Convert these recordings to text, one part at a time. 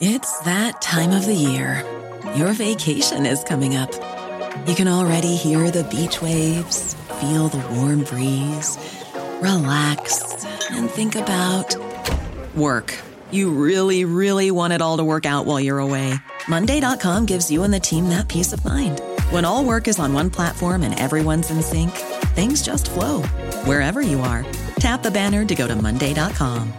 It's that time of the year. Your vacation is coming up. You can already hear the beach waves, feel the warm breeze, relax, and think about work. You really, really want it all to work out while you're away. Monday.com gives you and the team that peace of mind. When all work is on one platform and everyone's in sync, things just flow. Wherever you are, tap the banner to go to Monday.com.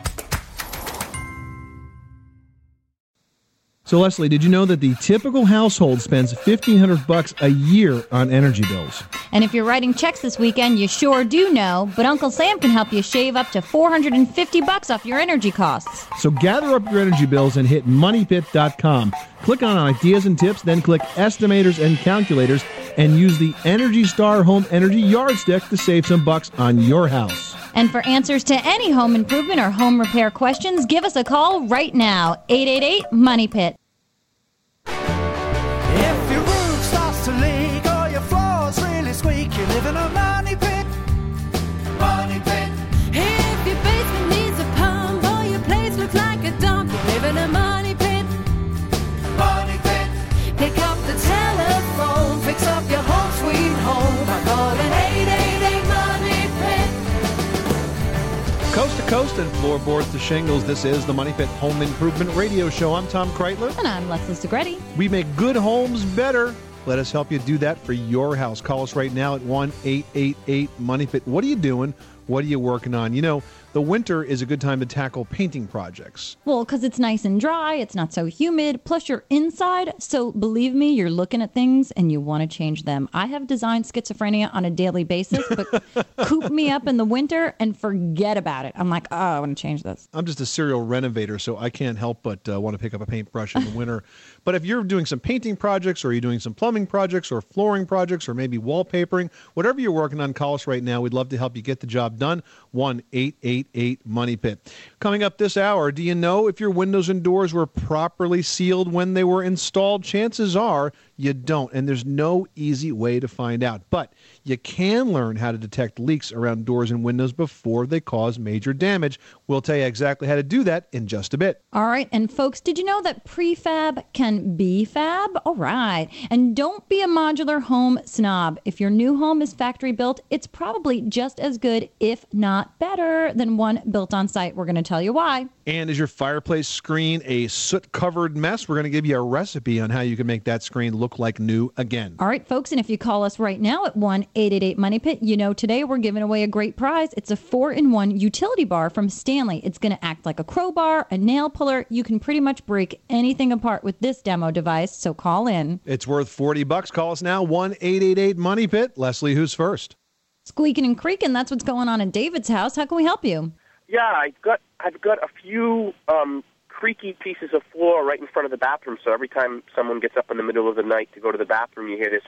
So, Leslie, did you know that the typical household spends $1,500 a year on energy bills? And if you're writing checks this weekend, you sure do know, but Uncle Sam can help you shave up to $450 off your energy costs. So gather up your energy bills and hit MoneyPit.com. Click on Ideas and Tips, then click Estimators and Calculators, and use the Energy Star Home Energy Yardstick to save some bucks on your house. And for answers to any home improvement or home repair questions, give us a call right now, 888-MONEYPIT. If your roof starts to leak or your floor's really squeak, you live in a money pit. Money pit. If your basement needs a pump or your place looks like a dump, you live in a money pit. Money pit. Pick up the telephone, fix up your home sweet home by calling 888-MONEY-PIT. Coast to coast and floorboards to shingles, this is the Money Pit Home Improvement Radio Show. I'm Tom Kreitler. And I'm Leslie Segretti. We make good homes better. Let us help you do that for your house. Call us right now at 1-888-MONEYPIT. What are you doing? What are you working on? You know, the winter is a good time to tackle painting projects. Well, because it's nice and dry, it's not so humid, plus you're inside, so believe me, you're looking at things and you want to change them. I have designed schizophrenia on a daily basis, but coop me up in the winter and forget about it. I'm like, oh, I want to change this. I'm just a serial renovator, so I can't help but want to pick up a paintbrush in the winter. But if you're doing some painting projects, or you're doing some plumbing projects, or flooring projects, or maybe wallpapering, whatever you're working on, call us right now. We'd love to help you get the job done. 1-888-MONEYPIT. Coming up this hour, do you know if your windows and doors were properly sealed when they were installed? Chances are you don't, and there's no easy way to find out. But you can learn how to detect leaks around doors and windows before they cause major damage. We'll tell you exactly how to do that in just a bit. All right, and folks, did you know that prefab can be fab? All right, and don't be a modular home snob. If your new home is factory built, it's probably just as good, if not better, than one built on site. We're going to tell you why. And is your fireplace screen a soot-covered mess? We're going to give you a recipe on how you can make that screen look like new again. All right, folks, and if you call us right now at 1-888-MONEYPIT, you know today we're giving away a great prize. It's a 4-in-1 utility bar from Stanley. It's going to act like a crowbar, a nail puller. You can pretty much break anything apart with this demo device, so call in. It's worth $40. Call us now, 1-888-MONEYPIT. Leslie, who's first? Squeaking and creaking, that's what's going on in David's house. How can we help you? Yeah, I've got a few creaky pieces of floor right in front of the bathroom, so every time someone gets up in the middle of the night to go to the bathroom, you hear this,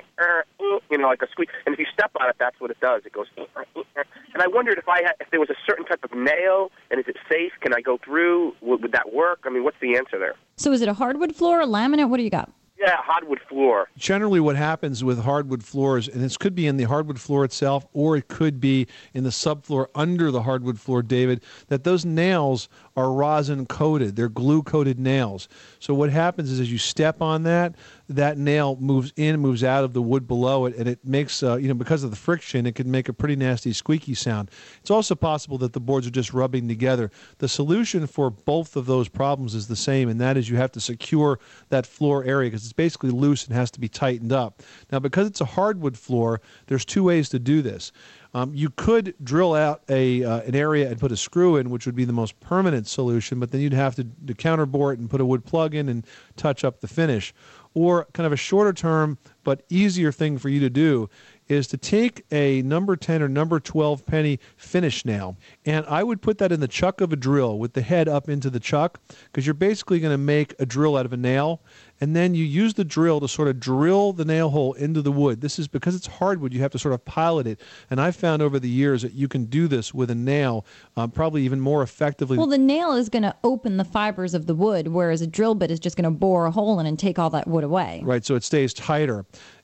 like a squeak. And if you step on it, that's what it does. It goes, and I wondered if there was a certain type of nail, and is it safe? Can I go through? Would that work? I mean, what's the answer there? So is it a hardwood floor, a laminate? What do you got? Yeah, hardwood floor. Generally what happens with hardwood floors, and this could be in the hardwood floor itself, or it could be in the subfloor under the hardwood floor, David, that those nails are rosin coated. They're glue coated nails. So what happens is as you step on that nail moves in, moves out of the wood below it, and it makes, because of the friction, it can make a pretty nasty squeaky sound. It's also possible that the boards are just rubbing together. The solution for both of those problems is the same, and that is you have to secure that floor area because it's basically loose and has to be tightened up. Now, because it's a hardwood floor, there's two ways to do this. You could drill out an area and put a screw in, which would be the most permanent solution, but then you'd have to counterbore it and put a wood plug in and touch up the finish. Or kind of a shorter term but easier thing for you to do is to take a number 10 or number 12 penny finish nail, and I would put that in the chuck of a drill with the head up into the chuck, because you're basically going to make a drill out of a nail, and then you use the drill to sort of drill the nail hole into the wood. This is because it's hardwood, you have to sort of pilot it, and I've found over the years that you can do this with a nail probably even more effectively. Well, the nail is going to open the fibers of the wood, whereas a drill bit is just going to bore a hole in and take all that wood away. Right, so it stays tighter.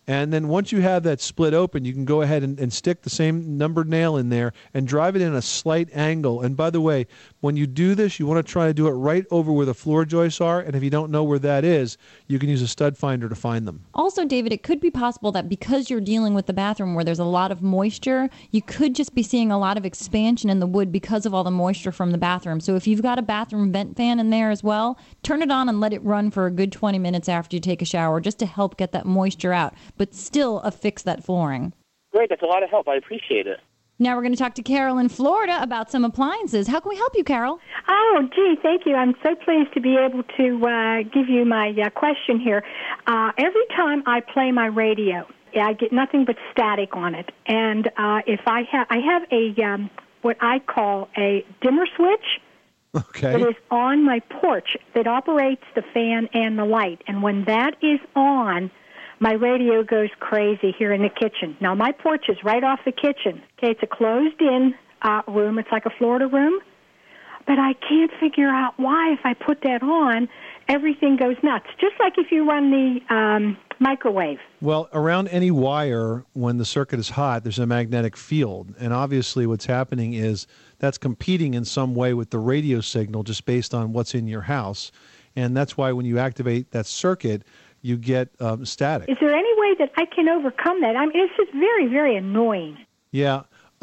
And then once you have that split open, you can go ahead and stick the same numbered nail in there and drive it in a slight angle. And by the way, when you do this, you want to try to do it right over where the floor joists are. And if you don't know where that is, you can use a stud finder to find them. Also, David, it could be possible that because you're dealing with the bathroom where there's a lot of moisture, you could just be seeing a lot of expansion in the wood because of all the moisture from the bathroom. So if you've got a bathroom vent fan in there as well, turn it on and let it run for a good 20 minutes after you take a shower just to help get that moisture out, but still affix that flooring. Great, that's a lot of help. I appreciate it. Now we're going to talk to Carol in Florida about some appliances. How can we help you, Carol? Oh, gee, thank you. I'm so pleased to be able to give you my question here. Every time I play my radio, I get nothing but static on it. And if I have a what I call a dimmer switch. Okay. That is on my porch that operates the fan and the light. And when that is on, my radio goes crazy here in the kitchen. Now, my porch is right off the kitchen. Okay, it's a closed-in room. It's like a Florida room. But I can't figure out why, if I put that on, everything goes nuts. Just like if you run the microwave. Well, around any wire, when the circuit is hot, there's a magnetic field. And obviously what's happening is that's competing in some way with the radio signal just based on what's in your house. And that's why when you activate that circuit, you get static. Is there any way that I can overcome that? I mean, it's just very, very annoying. Yeah.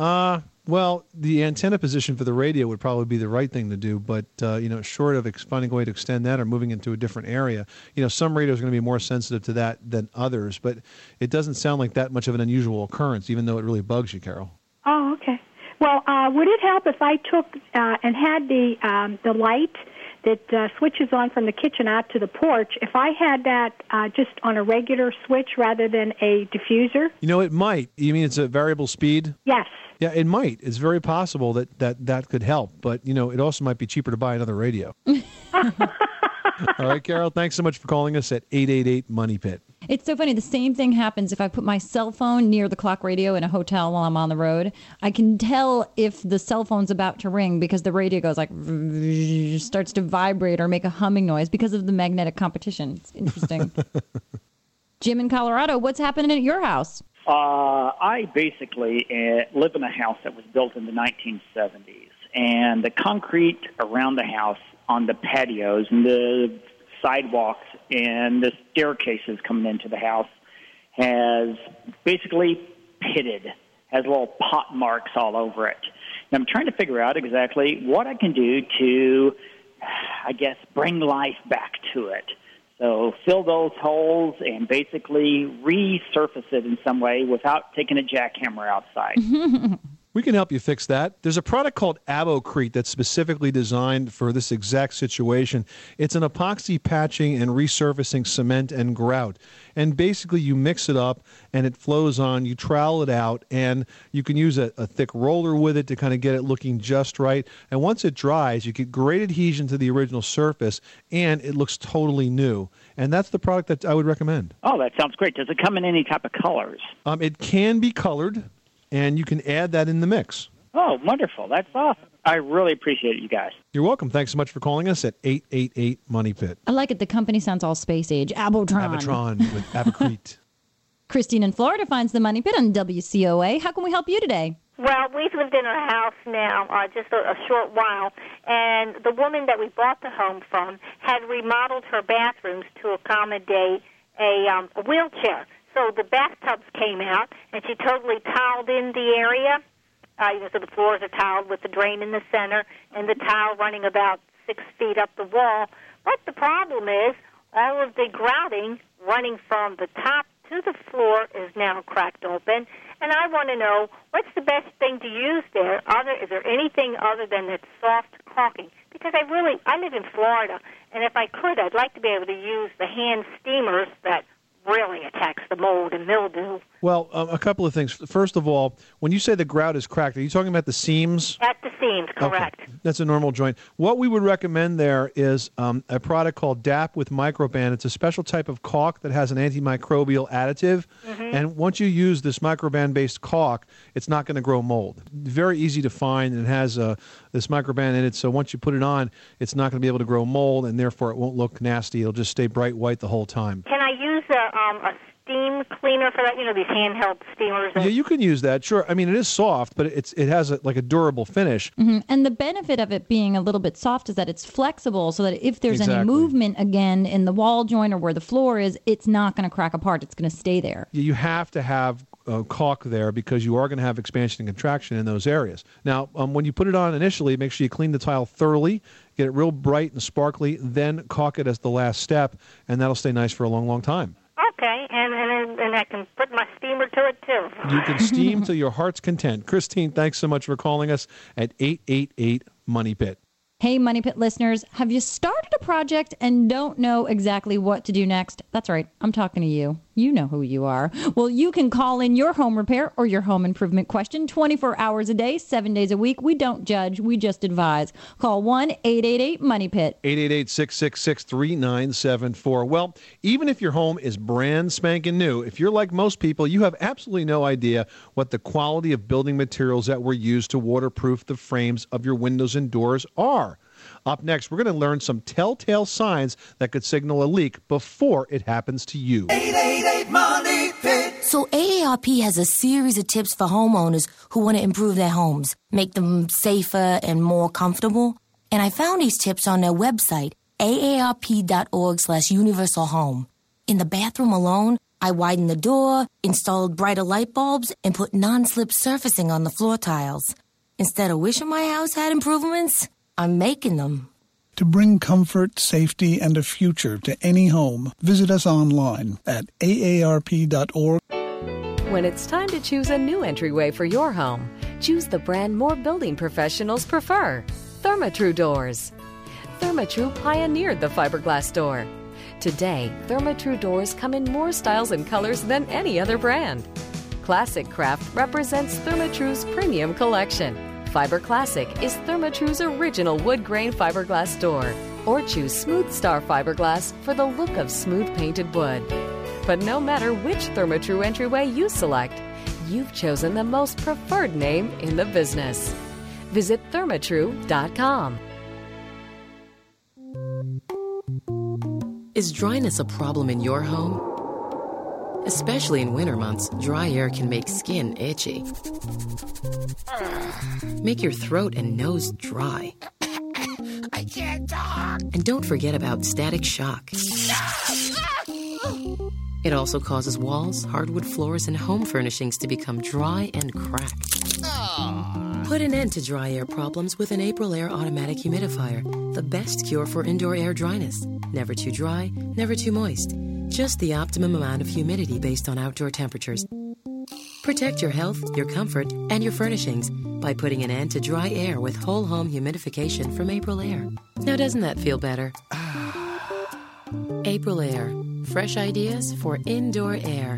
Well, the antenna position for the radio would probably be the right thing to do, but, short of finding a way to extend that or moving into a different area, some radios are going to be more sensitive to that than others, but it doesn't sound like that much of an unusual occurrence, even though it really bugs you, Carol. Oh, okay. Well, would it help if I took and had the light that switches on from the kitchen out to the porch, if I had that just on a regular switch rather than a diffuser? It might. You mean it's a variable speed? Yes. Yeah, it might. It's very possible that could help, but, it also might be cheaper to buy another radio. All right, Carol, thanks so much for calling us at 888-MONEY-PIT. It's so funny. The same thing happens if I put my cell phone near the clock radio in a hotel while I'm on the road. I can tell if the cell phone's about to ring because the radio goes like, starts to vibrate or make a humming noise because of the magnetic competition. It's interesting. Jim in Colorado, what's happening at your house? I basically live in a house that was built in the 1970s, and the concrete around the house on the patios and the sidewalks and the staircases coming into the house has basically pitted, has little pot marks all over it. And I'm trying to figure out exactly what I can do to, bring life back to it. So fill those holes and basically resurface it in some way without taking a jackhammer outside. We can help you fix that. There's a product called Abocrete that's specifically designed for this exact situation. It's an epoxy patching and resurfacing cement and grout. And basically you mix it up and it flows on, you trowel it out, and you can use a thick roller with it to kind of get it looking just right. And once it dries, you get great adhesion to the original surface and it looks totally new. And that's the product that I would recommend. Oh, that sounds great. Does it come in any type of colors? It can be colored, and you can add that in the mix. Oh, wonderful. That's awesome. I really appreciate it, you guys. You're welcome. Thanks so much for calling us at 888-MONEY-PIT. I like it. The company sounds all space age. Abotron with Abocrete. Christine in Florida finds the Money Pit on WCOA. How can we help you today? Well, we've lived in our house now just a short while, and the woman that we bought the home from had remodeled her bathrooms to accommodate a wheelchair. So the bathtubs came out, and she totally tiled in the area. So the floors are tiled with the drain in the center, and the tile running about 6 feet up the wall. But the problem is all of the grouting running from the top to the floor is now cracked open. And I want to know, what's the best thing to use there? Is there anything other than that soft caulking? Because I live in Florida, and if I could, I'd like to be able to use the hand steamers that really attacks the mold and mildew. Well, a couple of things. First of all, when you say the grout is cracked, are you talking about the seams? At the seams, correct. Okay. That's a normal joint. What we would recommend there is a product called DAP with Microban. It's a special type of caulk that has an antimicrobial additive. Mm-hmm. And once you use this Microban-based caulk, it's not going to grow mold. Very easy to find, and it has this Microban in it. So once you put it on, it's not going to be able to grow mold, and therefore it won't look nasty. It'll just stay bright white the whole time. Can I use use a steam cleaner for that? You know, these handheld steamers. Yeah, you can use that. Sure. I mean, it is soft, but it has like a durable finish. Mm-hmm. And the benefit of it being a little bit soft is that it's flexible, so that if there's any movement again in the wall joint or where the floor is, it's not going to crack apart. It's going to stay there. You have to have caulk there because you are going to have expansion and contraction in those areas. Now, when you put it on initially, make sure you clean the tile thoroughly, get it real bright and sparkly, then caulk it as the last step, and that'll stay nice for a long, long time. Okay, and I can put my steamer to it, too. You can steam to your heart's content. Christine, thanks so much for calling us at 888-MONEY-PIT. Hey, Money Pit listeners, have you started a project and don't know exactly what to do next? That's right. I'm talking to you. You know who you are. Well, you can call in your home repair or your home improvement question 24 hours a day, 7 days a week. We don't judge. We just advise. Call 1-888-MONEY-PIT. 888-666-3974. Well, even if your home is brand spanking new, if you're like most people, you have absolutely no idea what the quality of building materials that were used to waterproof the frames of your windows and doors are. Up next, we're going to learn some telltale signs that could signal a leak before it happens to you. 888-MONEY-PIT. So AARP has a series of tips for homeowners who want to improve their homes, make them safer and more comfortable. And I found these tips on their website, aarp.org/universal home. In the bathroom alone, I widened the door, installed brighter light bulbs, and put non-slip surfacing on the floor tiles. Instead of wishing my house had improvements, I'm making them. To bring comfort, safety, and a future to any home, visit us online at aarp.org. When it's time to choose a new entryway for your home, choose the brand more building professionals prefer, Therma-Tru doors. Therma-Tru pioneered the fiberglass door. Today, Therma-Tru doors come in more styles and colors than any other brand. Classic Craft represents Therma-Tru's premium collection. Fiber Classic is Therma-Tru's original wood grain fiberglass door. Or choose Smooth Star fiberglass for the look of smooth painted wood. But no matter which Therma-Tru entryway you select, you've chosen the most preferred name in the business. Visit thermatru.com. Is dryness a problem in your home? Especially in winter months, dry air can make skin itchy. Make your throat and nose dry. I can't talk. And don't forget about static shock. It also causes walls, hardwood floors, and home furnishings to become dry and crack. Put an end to dry air problems with an Aprilaire automatic humidifier, the best cure for indoor air dryness. Never too dry, never too moist. Just the optimum amount of humidity based on outdoor temperatures. Protect your health, your comfort, and your furnishings by putting an end to dry air with whole home humidification from Aprilaire. Now doesn't that feel better? Aprilaire. Fresh ideas for indoor air.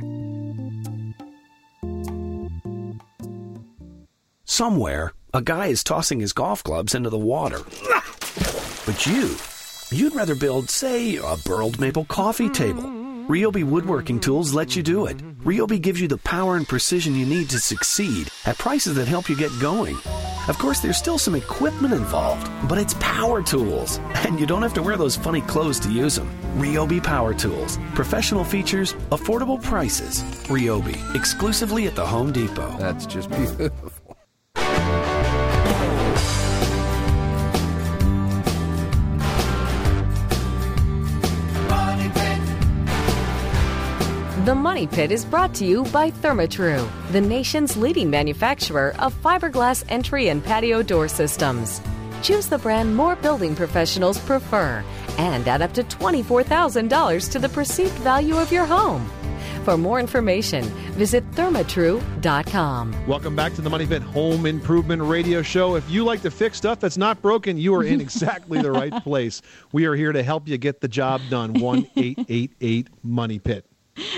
Somewhere, a guy is tossing his golf clubs into the water. But you'd rather build, say, a burled maple coffee table. Ryobi Woodworking Tools lets you do it. Ryobi gives you the power and precision you need to succeed at prices that help you get going. Of course, there's still some equipment involved, but it's power tools, and you don't have to wear those funny clothes to use them. Ryobi Power Tools. Professional features, affordable prices. Ryobi, exclusively at the Home Depot. That's just beautiful. The Money Pit is brought to you by Therma-Tru, the nation's leading manufacturer of fiberglass entry and patio door systems. Choose the brand more building professionals prefer and add up to $24,000 to the perceived value of your home. For more information, visit thermatru.com. Welcome back to the Money Pit Home Improvement Radio Show. If you like to fix stuff that's not broken, you are in exactly the right place. We are here to help you get the job done. 1-888-MONEY-PIT.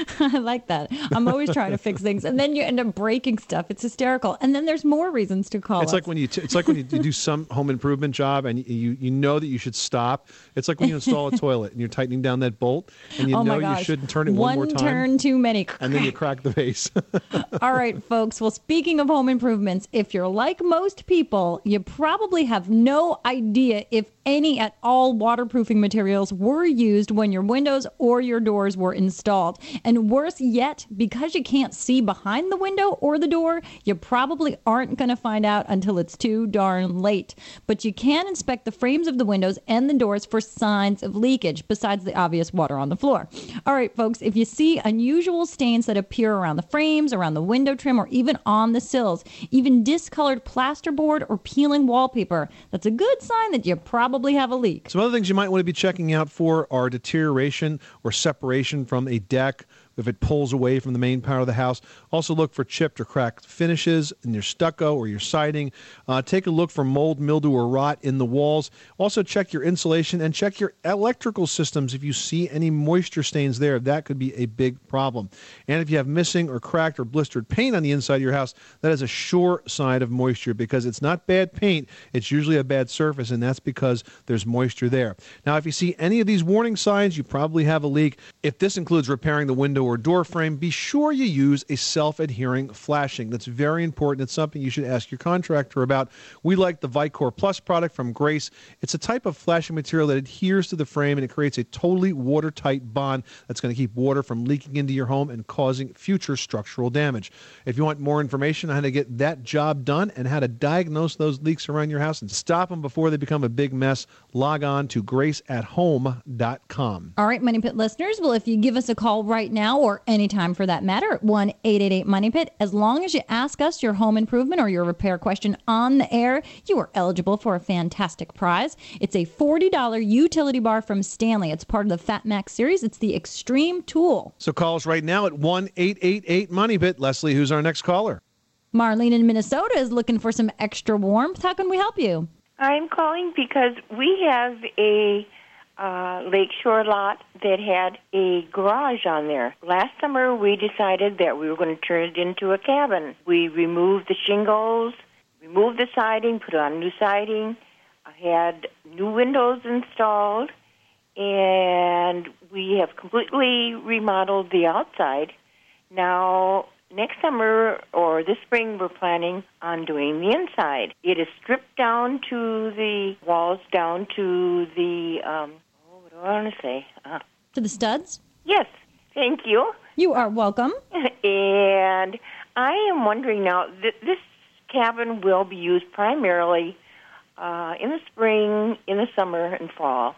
I like that. I'm always trying to fix things, and then you end up breaking stuff. It's hysterical. And then there's more reasons to call It's us. like when you do some home improvement job and you know that you should stop. It's like when you install a toilet and you're tightening down that bolt and you Oh my know you gosh. shouldn't turn it one more time. One turn too many. And then you crack the base. All right, folks. Well, speaking of home improvements, if you're like most people, you probably have no idea if any at all waterproofing materials were used when your windows or your doors were installed. And worse yet, because you can't see behind the window or the door, you probably aren't going to find out until it's too darn late. But you can inspect the frames of the windows and the doors for signs of leakage, besides the obvious water on the floor. All right, folks, if you see unusual stains that appear around the frames, around the window trim, or even on the sills, even discolored plasterboard or peeling wallpaper, that's a good sign that you probably have a leak. Some other things you might want to be checking out for are deterioration or separation from a deck if it pulls away from the main part of the house. Also look for chipped or cracked finishes in your stucco or your siding. Take a look for mold, mildew, or rot in the walls. Also check your insulation and check your electrical systems. If you see any moisture stains there, that could be a big problem. And if you have missing or cracked or blistered paint on the inside of your house, that is a sure sign of moisture, because it's not bad paint. It's usually a bad surface, and that's because there's moisture there. Now, if you see any of these warning signs, you probably have a leak. If this includes repairing the window or door frame, be sure you use a self-adhering flashing. That's very important. It's something you should ask your contractor about. We like the Vicor Plus product from Grace. It's a type of flashing material that adheres to the frame, and it creates a totally watertight bond that's going to keep water from leaking into your home and causing future structural damage. If you want more information on how to get that job done and how to diagnose those leaks around your house and stop them before they become a big mess, log on to graceathome.com. All right, Money Pit listeners, well, if you give us a call right now, or anytime for that matter, at 1-888-MONEY-PIT, as long as you ask us your home improvement or your repair question on the air, you are eligible for a fantastic prize. It's a $40 utility bar from Stanley. It's part of the Fat Max series. It's the Extreme Tool. So call us right now at 1-888-MONEY-PIT. Leslie, who's our next caller? Marlene in Minnesota is looking for some extra warmth. How can we help you? I'm calling because we have a lakeshore lot that had a garage on there. Last summer, we decided that we were going to turn it into a cabin. We removed the shingles, removed the siding, put on new siding, had new windows installed, and we have completely remodeled the outside. Now, next summer or this spring, we're planning on doing the inside. It is stripped down to the walls, down to the, what do I want to say? To the studs? Yes, thank you. You are welcome. And I am wondering now, this cabin will be used primarily in the spring, in the summer, and fall.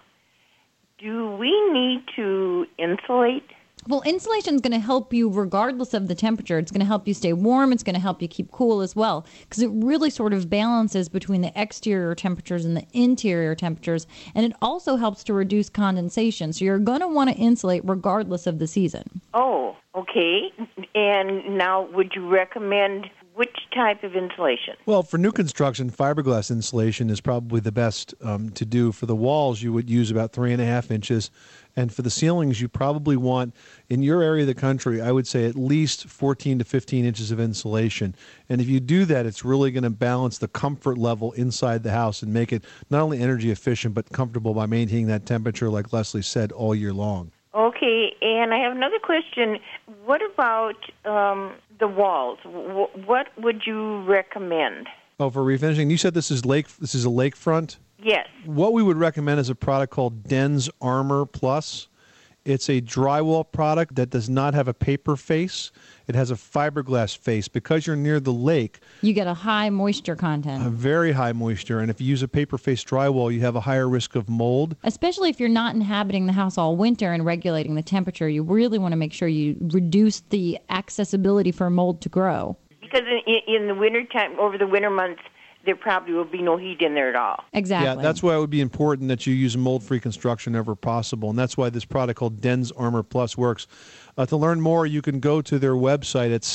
Do we need to insulate? Well, insulation is going to help you regardless of the temperature. It's going to help you stay warm. It's going to help you keep cool as well, because it really sort of balances between the exterior temperatures and the interior temperatures, and it also helps to reduce condensation. So you're going to want to insulate regardless of the season. Oh, okay. And now, would you recommend which type of insulation? Well, for new construction, fiberglass insulation is probably the best to do. For the walls, you would use about 3.5 inches. And for the ceilings, you probably want, in your area of the country, I would say at least 14 to 15 inches of insulation. And if you do that, it's really going to balance the comfort level inside the house and make it not only energy efficient, but comfortable by maintaining that temperature, like Leslie said, all year long. Okay, and I have another question. What about the walls? What would you recommend? Oh, for refinishing, you said this is a lakefront? Yes. What we would recommend is a product called Den's Armor Plus. It's a drywall product that does not have a paper face. It has a fiberglass face. Because you're near the lake, you get a high moisture content. A very high moisture. And if you use a paper face drywall, you have a higher risk of mold. Especially if you're not inhabiting the house all winter and regulating the temperature, you really want to make sure you reduce the accessibility for mold to grow. Because in the wintertime, over the winter months, there probably will be no heat in there at all. Exactly. Yeah, that's why it would be important that you use mold-free construction whenever possible, and that's why this product called Den's Armor Plus works. To learn more, you can go to their website at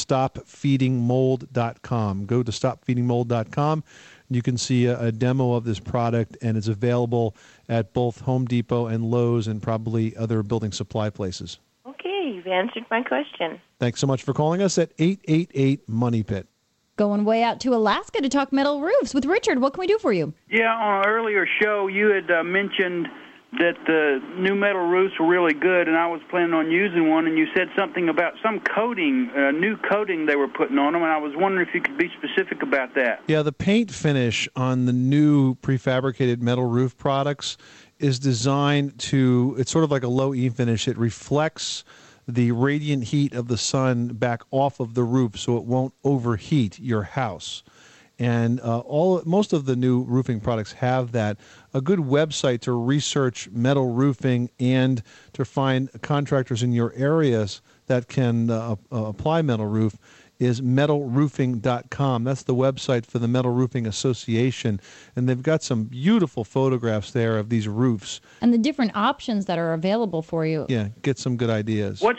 stopfeedingmold.com. Go to stopfeedingmold.com. You can see a demo of this product, and it's available at both Home Depot and Lowe's and probably other building supply places. Okay, you've answered my question. Thanks so much for calling us at 888-MONEY-PIT. Going way out to Alaska to talk metal roofs with Richard. What can we do for you? Yeah, on an earlier show, you had mentioned that the new metal roofs were really good, and I was planning on using one, and you said something about some coating, new coating they were putting on them, and I was wondering if you could be specific about that. Yeah, the paint finish on the new prefabricated metal roof products is designed to, it's sort of like a low E finish. It reflects the radiant heat of the sun back off of the roof so it won't overheat your house. And most of the new roofing products have that. A good website to research metal roofing and to find contractors in your areas that can apply metal roof is metalroofing.com. That's the website for the Metal Roofing Association, and they've got some beautiful photographs there of these roofs. And the different options that are available for you. Yeah, get some good ideas. What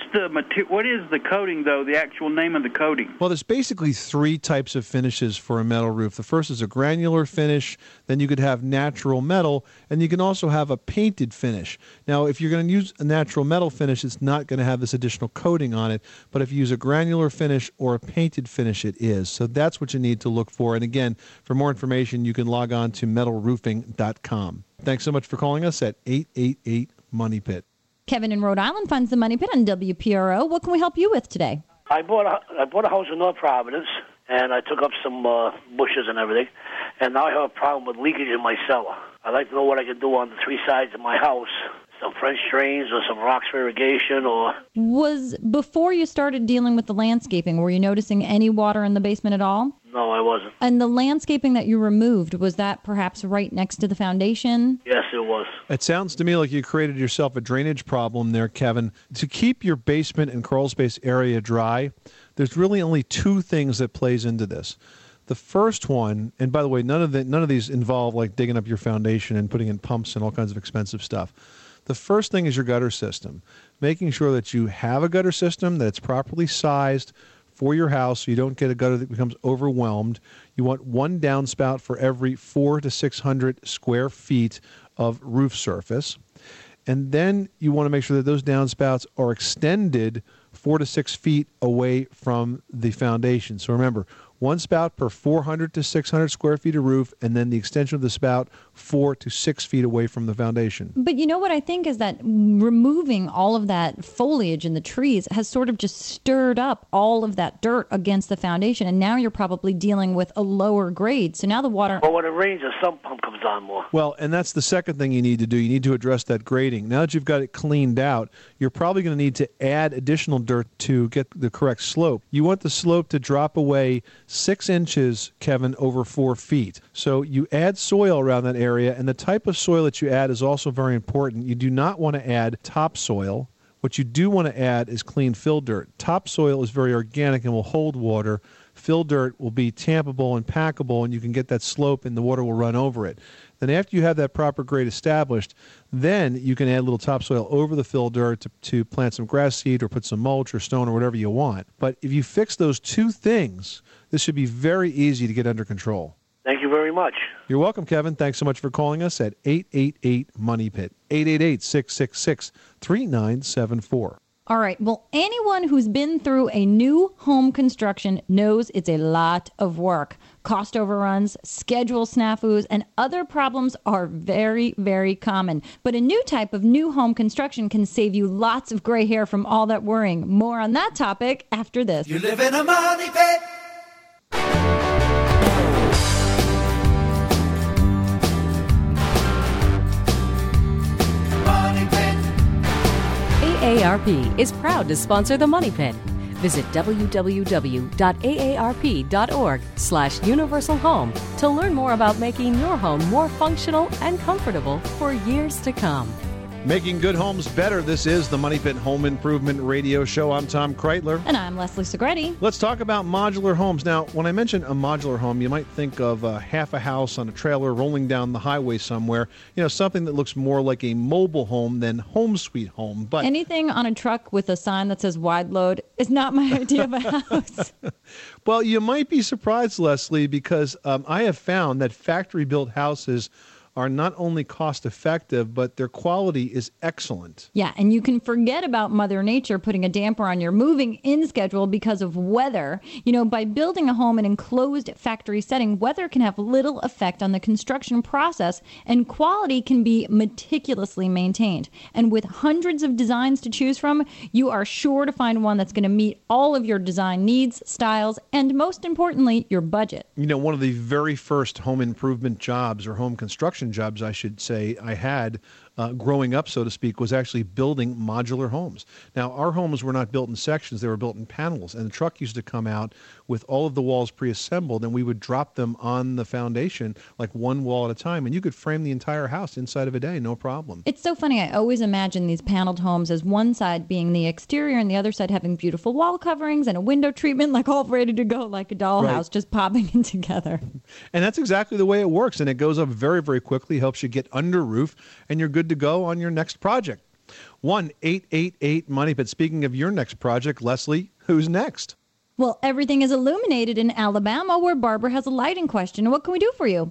is the coating, though, the actual name of the coating? Well, there's basically three types of finishes for a metal roof. The first is a granular finish, then you could have natural metal, and you can also have a painted finish. Now, if you're going to use a natural metal finish, it's not going to have this additional coating on it, but if you use a granular finish or a painted finish, it is. So that's what you need to look for. And again, for more information, you can log on to metalroofing.com. Thanks so much for calling us at 888-MONEY-PIT. Kevin in Rhode Island finds the Money Pit on WPRO. What can we help you with today? I bought a house in North Providence, and I took up some bushes and everything, and now I have a problem with leakage in my cellar. I'd like to know what I can do on the three sides of my house. Some French drains or some rocks for irrigation or... Before you started dealing with the landscaping, were you noticing any water in the basement at all? No, I wasn't. And the landscaping that you removed, was that perhaps right next to the foundation? Yes, it was. It sounds to me like you created yourself a drainage problem there, Kevin. To keep your basement and crawl space area dry, there's really only two things that plays into this. The first one, and by the way, none of these involve like digging up your foundation and putting in pumps and all kinds of expensive stuff. The first thing is your gutter system, making sure that you have a gutter system, that it's properly sized for your house so you don't get a gutter that becomes overwhelmed. You want one downspout for every 400 to 600 square feet of roof surface. And then you want to make sure that those downspouts are extended 4 to 6 feet away from the foundation. So remember, one spout per 400 to 600 square feet of roof, and then the extension of the spout 4 to 6 feet away from the foundation. But you know what I think is that removing all of that foliage in the trees has sort of just stirred up all of that dirt against the foundation, and now you're probably dealing with a lower grade. So now the water... Well, when it rains, the sump pump comes on more. Well, and that's the second thing you need to do. You need to address that grading. Now that you've got it cleaned out, you're probably going to need to add additional dirt to get the correct slope. You want the slope to drop away 6 inches, Kevin, over 4 feet. So you add soil around that area, and the type of soil that you add is also very important. You do not want to add topsoil. What you do want to add is clean fill dirt. Topsoil is very organic and will hold water. Fill dirt will be tampable and packable, and you can get that slope and the water will run over it. Then after you have that proper grade established, then you can add a little topsoil over the fill dirt to plant some grass seed or put some mulch or stone or whatever you want. But if you fix those two things, this should be very easy to get under control. Thank you very much. You're welcome, Kevin. Thanks so much for calling us at 888-MONEY-PIT, 888-666-3974. All right. Well, anyone who's been through a new home construction knows it's a lot of work. Cost overruns, schedule snafus, and other problems are very, very common. But a new type of new home construction can save you lots of gray hair from all that worrying. More on that topic after this. You live in a money pit. AARP is proud to sponsor the Money Pit. Visit www.aarp.org/universal home to learn more about making your home more functional and comfortable for years to come. Making good homes better. This is the Money Pit Home Improvement Radio Show. I'm Tom Kreitler. And I'm Leslie Segretti. Let's talk about modular homes. Now, when I mention a modular home, you might think of half a house on a trailer rolling down the highway somewhere. You know, something that looks more like a mobile home than home sweet home. But anything on a truck with a sign that says wide load is not my idea of a house. Well, you might be surprised, Leslie, because I have found that factory-built houses are not only cost effective, but their quality is excellent. Yeah, and you can forget about Mother Nature putting a damper on your moving in schedule because of weather. By building a home in an enclosed factory setting, weather can have little effect on the construction process, and quality can be meticulously maintained. And with hundreds of designs to choose from, you are sure to find one that's going to meet all of your design needs, styles, and most importantly, your budget. One of the very first home improvement jobs, or home construction jobs, I should say, I had growing up, so to speak, was actually building modular homes. Now, our homes were not built in sections, they were built in panels, and the truck used to come out with all of the walls pre-assembled, and we would drop them on the foundation, like one wall at a time, and you could frame the entire house inside of a day, no problem. It's so funny. I always imagine these paneled homes as one side being the exterior and the other side having beautiful wall coverings and a window treatment, like all ready to go, like a dollhouse, just popping in together. And that's exactly the way it works, and it goes up very, very quickly, helps you get under roof, and you're good to go on your next project. 1-888-MONEY. But speaking of your next project, Leslie, who's next? Well, everything is illuminated in Alabama, where Barbara has a lighting question. What can we do for you?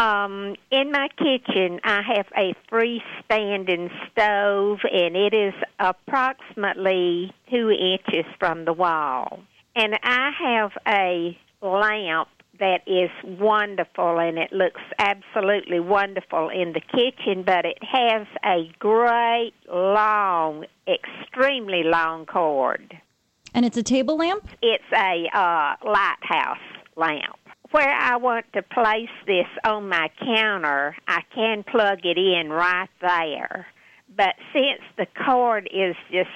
In my kitchen, I have a freestanding stove, and it is approximately 2 inches from the wall. And I have a lamp that is wonderful, and it looks absolutely wonderful in the kitchen, but it has a great, long, extremely long cord. And it's a table lamp? It's a lighthouse lamp. Where I want to place this on my counter, I can plug it in right there. But since the cord is just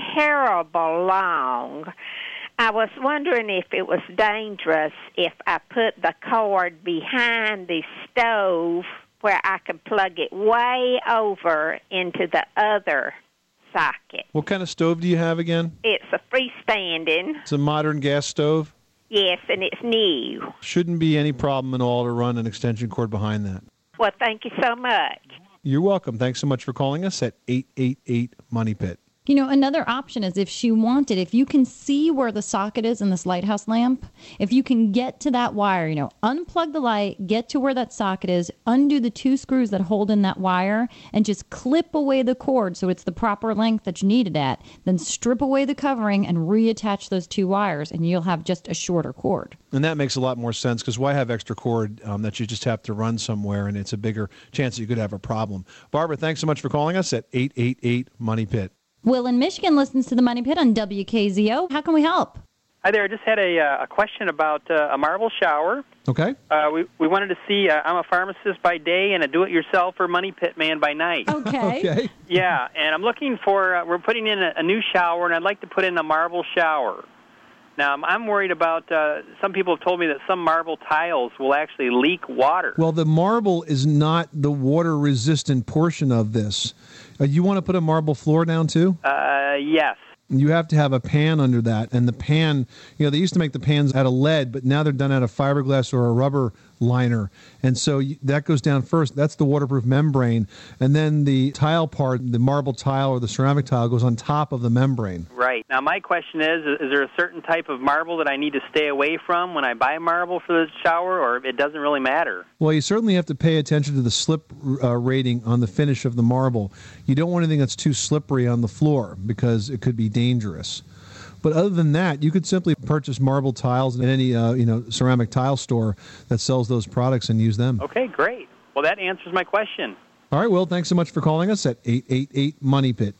terrible long, I was wondering if it was dangerous if I put the cord behind the stove where I could plug it way over into the other socket. What kind of stove do you have again? It's a freestanding. It's a modern gas stove? Yes, and it's new. Shouldn't be any problem at all to run an extension cord behind that. Well, thank you so much. You're welcome. Thanks so much for calling us at 888-MONEY-PIT. Another option is if she wanted, if you can see where the socket is in this lighthouse lamp, if you can get to that wire, unplug the light, get to where that socket is, undo the 2 screws that hold in that wire, and just clip away the cord so it's the proper length that you need it at, then strip away the covering and reattach those 2 wires, and you'll have just a shorter cord. And that makes a lot more sense, because why have extra cord that you just have to run somewhere, and it's a bigger chance that you could have a problem. Barbara, thanks so much for calling us at 888-MONEY-PIT. Will in Michigan listens to the Money Pit on WKZO. How can we help? Hi there. I just had a question about a marble shower. Okay. We wanted to see, I'm a pharmacist by day and a do-it-yourselfer Money Pit man by night. Okay. Yeah, and I'm looking for, we're putting in a new shower, and I'd like to put in a marble shower. Now, I'm worried about, some people have told me that some marble tiles will actually leak water. Well, the marble is not the water-resistant portion of this. You want to put a marble floor down, too? Yes. You have to have a pan under that. And the pan, they used to make the pans out of lead, but now they're done out of fiberglass or a rubber liner. And so that goes down first. That's the waterproof membrane. And then the tile part, the marble tile or the ceramic tile, goes on top of the membrane. Right. Now, my question is there a certain type of marble that I need to stay away from when I buy marble for the shower, or it doesn't really matter? Well, you certainly have to pay attention to the slip rating on the finish of the marble. You don't want anything that's too slippery on the floor, because it could be dangerous. But other than that, you could simply purchase marble tiles in any ceramic tile store that sells those products and use them. Okay, great. Well, that answers my question. All right, Will, thanks so much for calling us at 888-MONEY-PIT,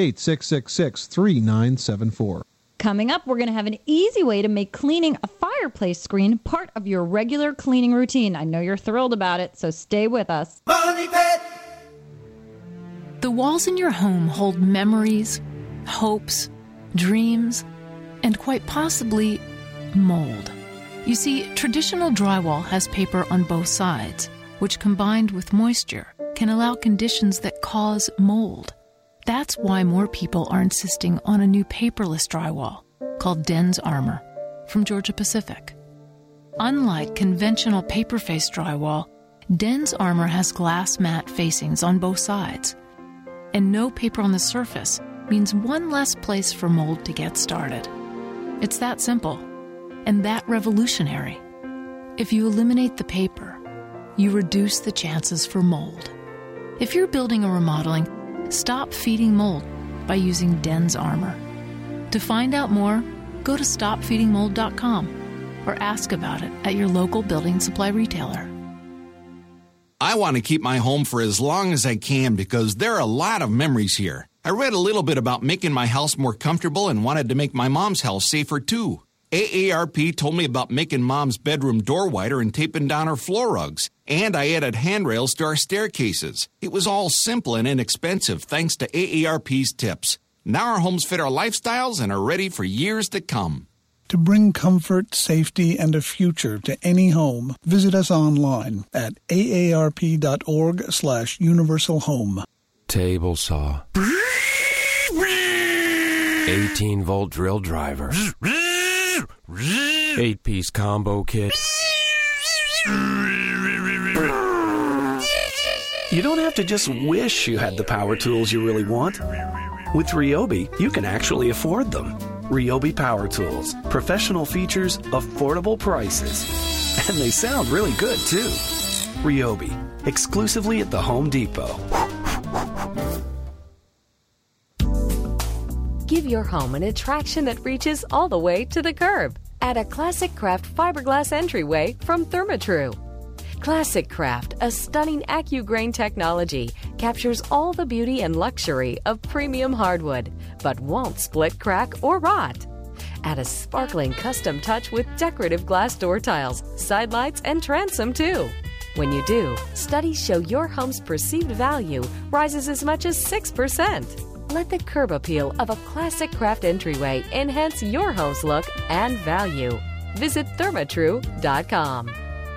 888-666-3974. Coming up, we're going to have an easy way to make cleaning a fireplace screen part of your regular cleaning routine. I know you're thrilled about it, so stay with us. Money Pit! The walls in your home hold memories, hopes, dreams, and quite possibly mold. You see, traditional drywall has paper on both sides, which combined with moisture can allow conditions that cause mold. That's why more people are insisting on a new paperless drywall called Den's Armor from Georgia Pacific. Unlike conventional paper-faced drywall, Den's Armor has glass mat facings on both sides, and no paper on the surface means one less place for mold to get started. It's that simple, and that revolutionary. If you eliminate the paper, you reduce the chances for mold. If you're building or remodeling, stop feeding mold by using Den's Armor. To find out more, go to stopfeedingmold.com or ask about it at your local building supply retailer. I want to keep my home for as long as I can because there are a lot of memories here. I read a little bit about making my house more comfortable and wanted to make my mom's house safer too. AARP told me about making Mom's bedroom door wider and taping down her floor rugs. And I added handrails to our staircases. It was all simple and inexpensive thanks to AARP's tips. Now our homes fit our lifestyles and are ready for years to come. To bring comfort, safety, and a future to any home, visit us online at aarp.org/universal home. Table saw. 18-volt drill driver. 8-piece combo kit. You don't have to just wish you had the power tools you really want. With Ryobi, you can actually afford them. Ryobi Power Tools. Professional features, affordable prices. And they sound really good, too. Ryobi. Exclusively at the Home Depot. Give your home an attraction that reaches all the way to the curb. Add a Classic Craft fiberglass entryway from Therma-Tru. Classic Craft, a stunning AccuGrain technology, captures all the beauty and luxury of premium hardwood, but won't split, crack, or rot. Add a sparkling custom touch with decorative glass door tiles, side lights, and transom too. When you do, studies show your home's perceived value rises as much as 6%. Let the curb appeal of a Classic Craft entryway enhance your home's look and value. Visit thermatru.com.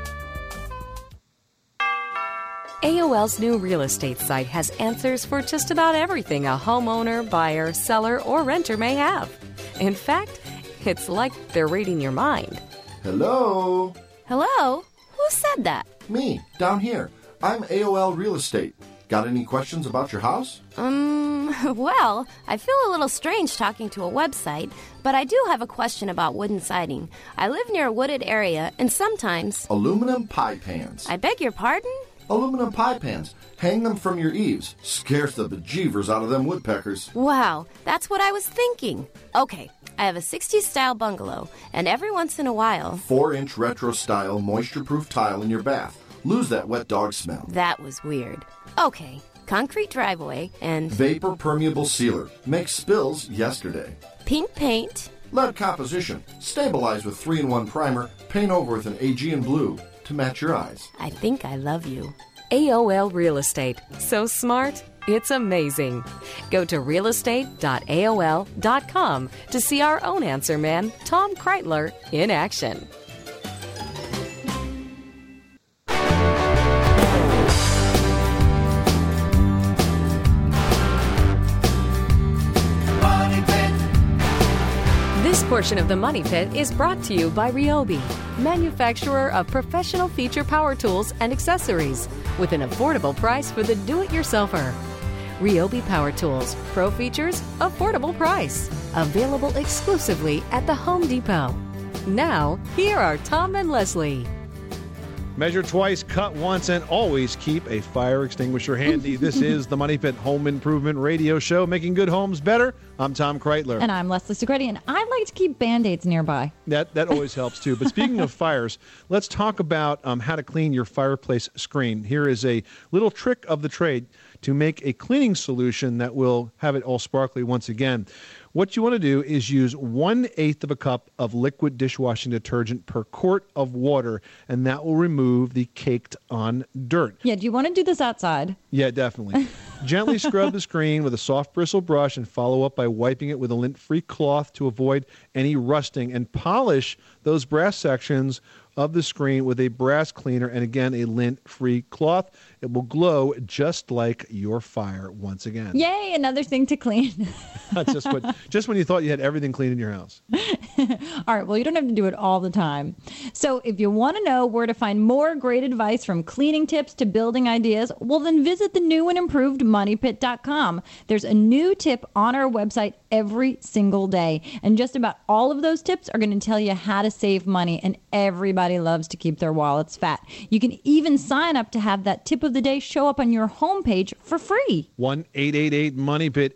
AOL's new real estate site has answers for just about everything a homeowner, buyer, seller, or renter may have. In fact, it's like they're reading your mind. Hello? Hello? Who said that? Me, down here. I'm AOL Real Estate. Got any questions about your house? Well, I feel a little strange talking to a website, but I do have a question about wooden siding. I live near a wooded area, and sometimes... Aluminum pie pans. I beg your pardon? Aluminum pie pans. Hang them from your eaves. Scares the bejeevers out of them woodpeckers. Wow, that's what I was thinking. Okay, I have a 60s-style bungalow, and every once in a while... 4-inch retro-style moisture-proof tile in your bath. Lose that wet dog smell. That was weird. Okay, concrete driveway and... Vapor permeable sealer. Makes spills yesterday. Pink paint. Lead composition. Stabilize with 3-in-1 primer. Paint over with an Aegean blue to match your eyes. I think I love you. AOL Real Estate. So smart, it's amazing. Go to realestate.aol.com to see our own answer man, Tom Kreitler, in action. This portion of the Money Pit is brought to you by Ryobi, manufacturer of professional feature power tools and accessories, with an affordable price for the do-it-yourselfer. Ryobi Power Tools, pro features, affordable price. Available exclusively at the Home Depot. Now, here are Tom and Leslie. Measure twice, cut once, and always keep a fire extinguisher handy. This is the Money Pit Home Improvement Radio Show, making good homes better. I'm Tom Kreitler. And I'm Leslie Segretti, and I like to keep Band-Aids nearby. That always helps, too. But speaking of fires, let's talk about how to clean your fireplace screen. Here is a little trick of the trade to make a cleaning solution that will have it all sparkly once again. What you want to do is use 1/8 of a cup of liquid dishwashing detergent per quart of water, and that will remove the caked on dirt. Yeah, do you want to do this outside? Yeah, definitely. Gently scrub the screen with a soft bristle brush and follow up by wiping it with a lint-free cloth to avoid any rusting, and polish those brass sections of the screen with a brass cleaner and, again, a lint-free cloth. It will glow just like your fire once again. Yay, another thing to clean. That's just when you thought you had everything clean in your house. All right, well, you don't have to do it all the time. So if you want to know where to find more great advice from cleaning tips to building ideas, well, then visit the new and improved MoneyPit.com. There's a new tip on our website every single day. And just about all of those tips are going to tell you how to save money. And everybody loves to keep their wallets fat. You can even sign up to have that tip of the day show up on your homepage for free. 1-888-MONEYPIT,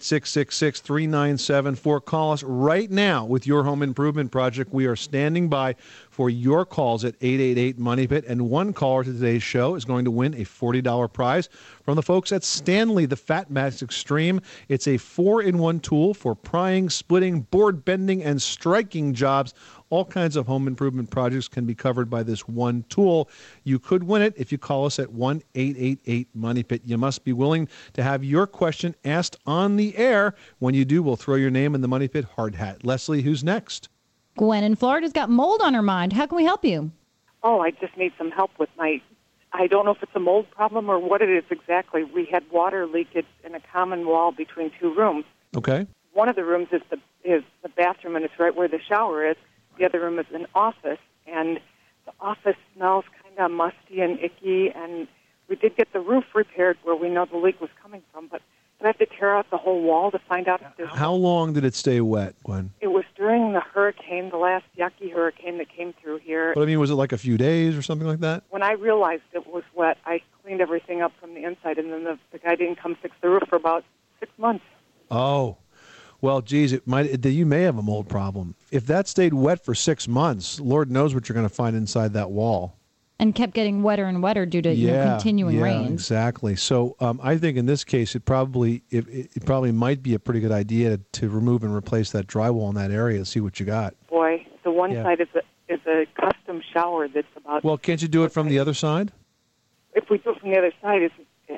888-666-3974. Call us right now with your home improvement project. We are standing by for your calls at 888-MONEYPIT. And one caller to today's show is going to win a $40 prize from the folks at Stanley, the Fat Max Extreme. It's a 4-in-1 tool for prying, splitting, board bending, and striking jobs. All kinds of home improvement projects can be covered by this one tool. You could win it if you call us at 1-888-MONEYPIT. You must be willing to have your question asked on the air. When you do, we'll throw your name in the Money Pit hard hat. Leslie, who's next? Gwen in Florida's got mold on her mind. How can we help you? Oh, I just need some help with I don't know if it's a mold problem or what it is exactly. We had water leakage in a common wall between two rooms. Okay. One of the rooms is the bathroom, and it's right where the shower is. The other room is an office, and the office smells kind of musty and icky, and we did get the roof repaired where we know the leak was coming from, but do I have to tear out the whole wall to find out if there's... How long did it stay wet, Gwen? It was during the hurricane, the last yucky hurricane that came through here. But I mean, was it like a few days or something like that? When I realized it was wet, I cleaned everything up from the inside, and then the guy didn't come fix the roof for about 6 months. Oh. Well, geez, you may have a mold problem. If that stayed wet for 6 months, Lord knows what you're going to find inside that wall. And kept getting wetter and wetter due to continuing rains. Exactly. So I think in this case, it probably might be a pretty good idea to remove and replace that drywall in that area and see what you got. Boy, the one side is a custom shower that's about... Well, can't you do it from the other side? If we do it from the other side,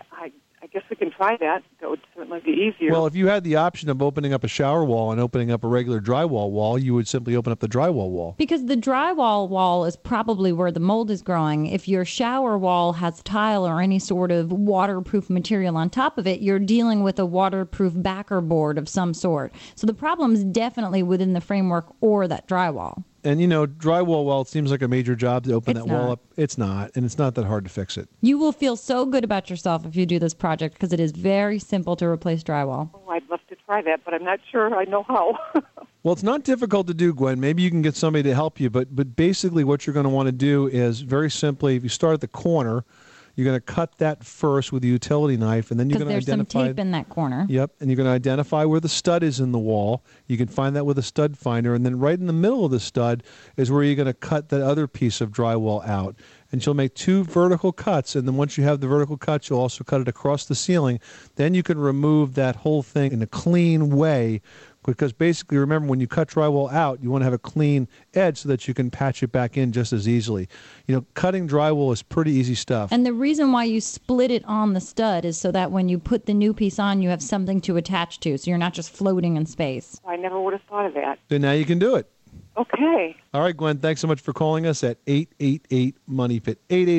I guess we can try that. That would certainly be easier. Well, if you had the option of opening up a shower wall and opening up a regular drywall wall, you would simply open up the drywall wall. Because the drywall wall is probably where the mold is growing. If your shower wall has tile or any sort of waterproof material on top of it, you're dealing with a waterproof backer board of some sort. So the problem is definitely within the framework or that drywall. And, drywall, while it seems like a major job to open that wall up, it's not. And it's not that hard to fix it. You will feel so good about yourself if you do this project because it is very simple to replace drywall. Oh, I'd love to try that, but I'm not sure I know how. Well, it's not difficult to do, Gwen. Maybe you can get somebody to help you. But basically what you're going to want to do is very simply, if you start at the corner, you're going to cut that first with a utility knife, and then you're going to identify... Because there's some tape in that corner. Yep, and you're going to identify where the stud is in the wall. You can find that with a stud finder, and then right in the middle of the stud is where you're going to cut that other piece of drywall out. And you'll make 2 vertical cuts, and then once you have the vertical cuts, you'll also cut it across the ceiling. Then you can remove that whole thing in a clean way, because basically, remember, when you cut drywall out, you want to have a clean edge so that you can patch it back in just as easily. Cutting drywall is pretty easy stuff. And the reason why you split it on the stud is so that when you put the new piece on, you have something to attach to, so you're not just floating in space. I never would have thought of that. Then now you can do it. Okay. All right, Gwen, thanks so much for calling us at 888-MONEYPIT,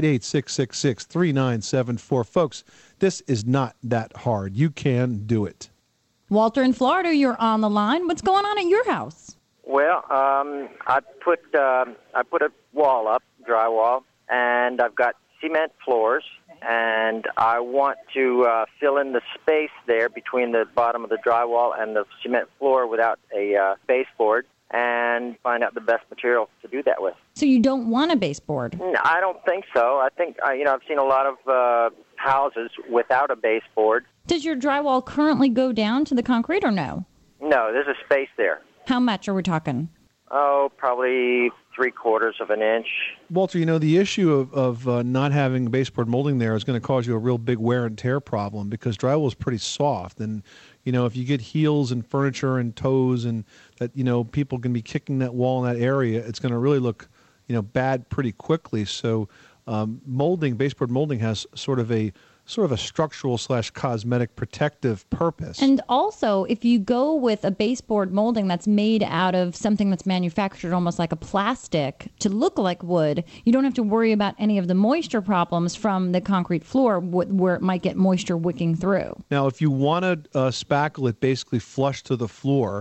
888-666-3974. Folks, this is not that hard. You can do it. Walter in Florida, you're on the line. What's going on at your house? Well, I put a wall up, drywall, and I've got cement floors, and I want to fill in the space there between the bottom of the drywall and the cement floor without a baseboard, and find out the best material to do that with. So you don't want a baseboard? No, I don't think so. I think I've seen a lot of houses without a baseboard. Does your drywall currently go down to the concrete or no? No, there's a space there. How much are we talking? Oh, probably 3/4 of an inch. Walter, the issue of not having baseboard molding there is going to cause you a real big wear and tear problem because drywall is pretty soft. And, if you get heels and furniture and toes and that, people can be kicking that wall in that area, it's going to really look, bad pretty quickly. So baseboard molding has sort of a structural / cosmetic protective purpose. And also, if you go with a baseboard molding that's made out of something that's manufactured almost like a plastic to look like wood, you don't have to worry about any of the moisture problems from the concrete floor where it might get moisture wicking through. Now, if you want to spackle it basically flush to the floor,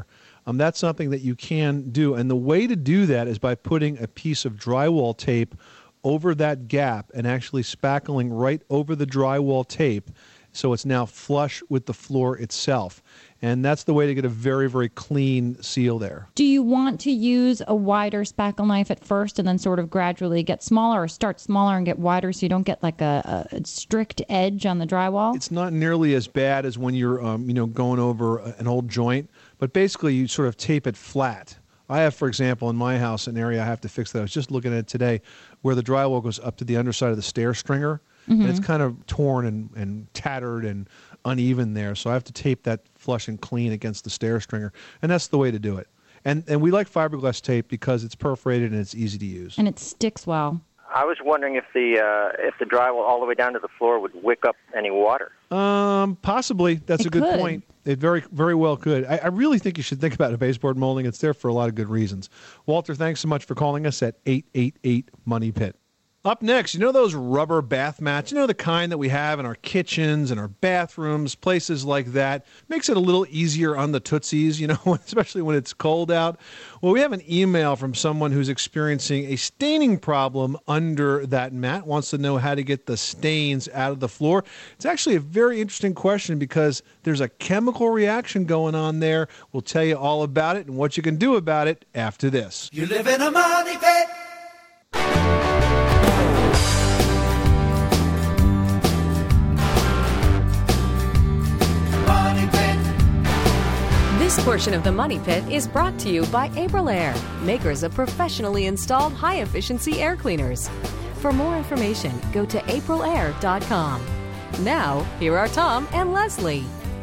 That's something that you can do. And the way to do that is by putting a piece of drywall tape over that gap and actually spackling right over the drywall tape so it's now flush with the floor itself. And that's the way to get a very, very clean seal there. Do you want to use a wider spackle knife at first and then sort of gradually get smaller, or start smaller and get wider so you don't get like a strict edge on the drywall? It's not nearly as bad as when you're going over an old joint, but basically you sort of tape it flat. I have, for example, in my house, an area I have to fix that I was just looking at today, where the drywall goes up to the underside of the stair stringer, and it's kind of torn and tattered and uneven there. So I have to tape that flush and clean against the stair stringer, and that's the way to do it. And we like fiberglass tape because it's perforated and it's easy to use. And it sticks well. I was wondering if the drywall all the way down to the floor would wick up any water. Possibly. That's a good point. It very, very well could. I really think you should think about a baseboard molding. It's there for a lot of good reasons. Walter, thanks so much for calling us at 888-MONEY-PIT. Up next, you know those rubber bath mats? You know the kind that we have in our kitchens and our bathrooms, places like that. Makes it a little easier on the tootsies, especially when it's cold out. Well, we have an email from someone who's experiencing a staining problem under that mat, wants to know how to get the stains out of the floor. It's actually a very interesting question because there's a chemical reaction going on there. We'll tell you all about it and what you can do about it after this. You live in a money pit. This portion of the Money Pit is brought to you by Aprilaire, makers of professionally installed high-efficiency air cleaners. For more information, go to aprilaire.com. Now, here are Tom and Leslie.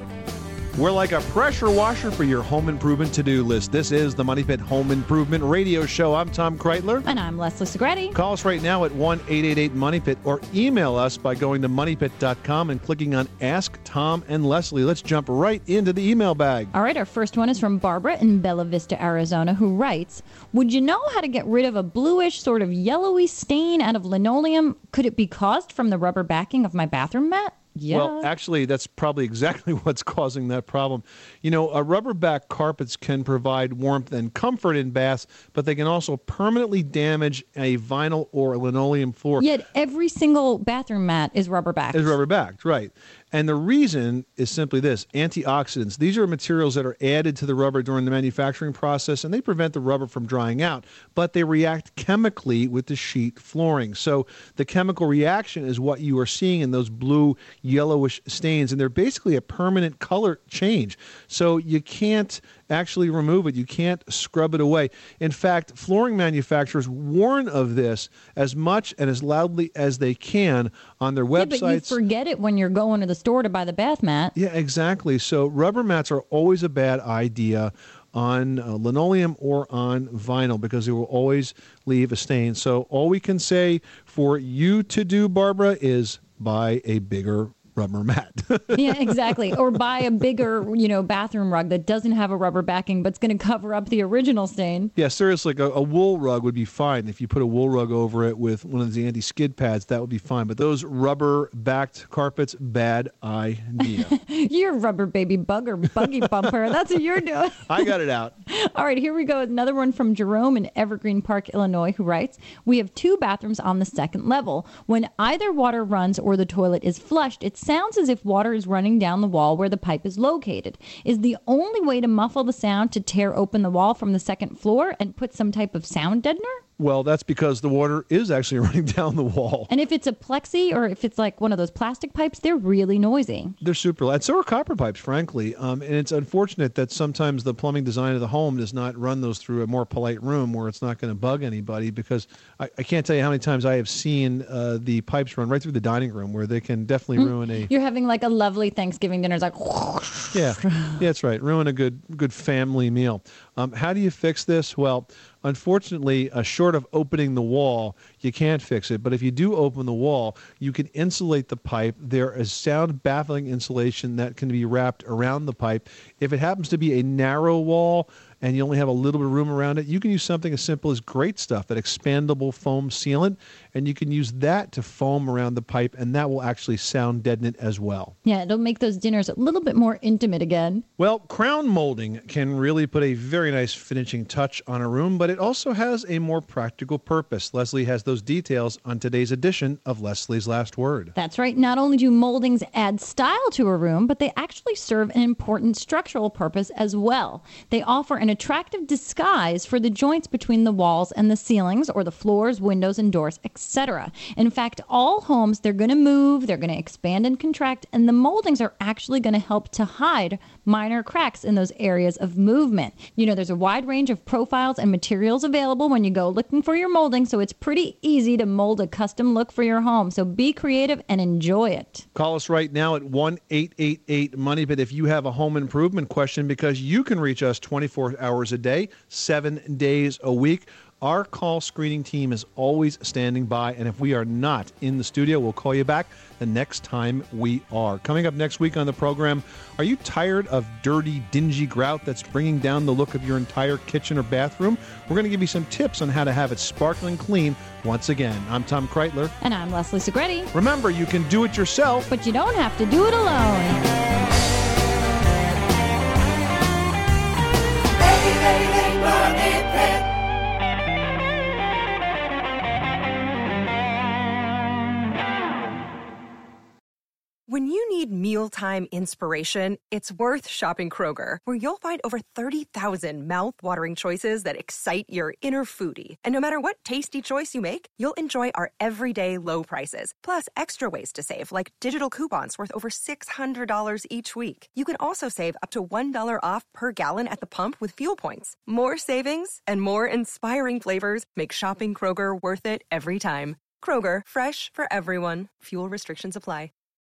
We're like a pressure washer for your home improvement to-do list. This is the Money Pit Home Improvement Radio Show. I'm Tom Kreitler. And I'm Leslie Segretti. Call us right now at 1-888-MONEY-PIT or email us by going to moneypit.com and clicking on Ask Tom and Leslie. Let's jump right into the email bag. All right, our first one is from Barbara in Bella Vista, Arizona, who writes, would you know how to get rid of a bluish sort of yellowy stain out of linoleum? Could it be caused from the rubber backing of my bathroom mat? Yeah. Well, actually, that's probably exactly what's causing that problem. Rubber-back carpets can provide warmth and comfort in baths, but they can also permanently damage a vinyl or a linoleum floor. Yet every single bathroom mat is rubber-backed. Is rubber-backed, right. And the reason is simply this: antioxidants. These are materials that are added to the rubber during the manufacturing process, and they prevent the rubber from drying out, but they react chemically with the sheet flooring. So the chemical reaction is what you are seeing in those blue, yellowish stains, and they're basically a permanent color change. So you can't actually remove it. You can't scrub it away. In fact, flooring manufacturers warn of this as much and as loudly as they can on their websites. Yeah, but you forget it when you're going to the store to buy the bath mat. Yeah, exactly. So rubber mats are always a bad idea on linoleum or on vinyl because they will always leave a stain. So all we can say for you to do, Barbara, is buy a bigger rubber mat. Yeah, exactly. Or buy a bigger, bathroom rug that doesn't have a rubber backing, but it's going to cover up the original stain. Yeah, seriously, a wool rug would be fine. If you put a wool rug over it with one of the anti-skid pads, that would be fine. But those rubber-backed carpets, bad idea. You're a rubber baby buggy bumper. That's what you're doing. I got it out. All right, here we go. Another one from Jerome in Evergreen Park, Illinois, who writes, we have 2 bathrooms on the second level. When either water runs or the toilet is flushed, it sounds as if water is running down the wall where the pipe is located. Is the only way to muffle the sound to tear open the wall from the second floor and put some type of sound deadener? Well, that's because the water is actually running down the wall. And if it's a plexi or if it's like one of those plastic pipes, they're really noisy. They're super loud. So are copper pipes, frankly. And it's unfortunate that sometimes the plumbing design of the home does not run those through a more polite room where it's not going to bug anybody, because I can't tell you how many times I have seen the pipes run right through the dining room where they can definitely ruin a... You're having like a lovely Thanksgiving dinner. It's like... Yeah, that's right. Ruin a good family meal. How do you fix this? Well, unfortunately, short of opening the wall, you can't fix it. But if you do open the wall, you can insulate the pipe. There is sound baffling insulation that can be wrapped around the pipe. If it happens to be a narrow wall and you only have a little bit of room around it, you can use something as simple as Great Stuff, that expandable foam sealant, and you can use that to foam around the pipe, and that will actually sound deaden it as well. Yeah, it'll make those dinners a little bit more intimate again. Well, crown molding can really put a very nice finishing touch on a room, but it also has a more practical purpose. Leslie has those details on today's edition of Leslie's Last Word. That's right. Not only do moldings add style to a room, but they actually serve an important structural purpose as well. They offer an attractive disguise for the joints between the walls and the ceilings, or the floors, windows, and doors, etc. In fact, all homes, they're going to move, they're going to expand and contract, and the moldings are actually going to help to hide minor cracks in those areas of movement. You know, there's a wide range of profiles and materials available when you go looking for your molding, so it's pretty easy to mold a custom look for your home. So be creative and enjoy it. Call us right now at 1-888-MONEY, but if you have a home improvement question, because you can reach us 24 hours a day, 7 days a week. Our call screening team is always standing by, and if we are not in the studio, we'll call you back the next time we are. Coming up next week on the program, are you tired of dirty, dingy grout that's bringing down the look of your entire kitchen or bathroom? We're going to give you some tips on how to have it sparkling clean once again. I'm Tom Kreitler. And I'm Leslie Segretti. Remember, you can do it yourself, but you don't have to do it alone. When you need mealtime inspiration, it's worth shopping Kroger, where you'll find over 30,000 mouth-watering choices that excite your inner foodie. And no matter what tasty choice you make, you'll enjoy our everyday low prices, plus extra ways to save, like digital coupons worth over $600 each week. You can also save up to $1 off per gallon at the pump with fuel points. More savings and more inspiring flavors make shopping Kroger worth it every time. Kroger, fresh for everyone. Fuel restrictions apply.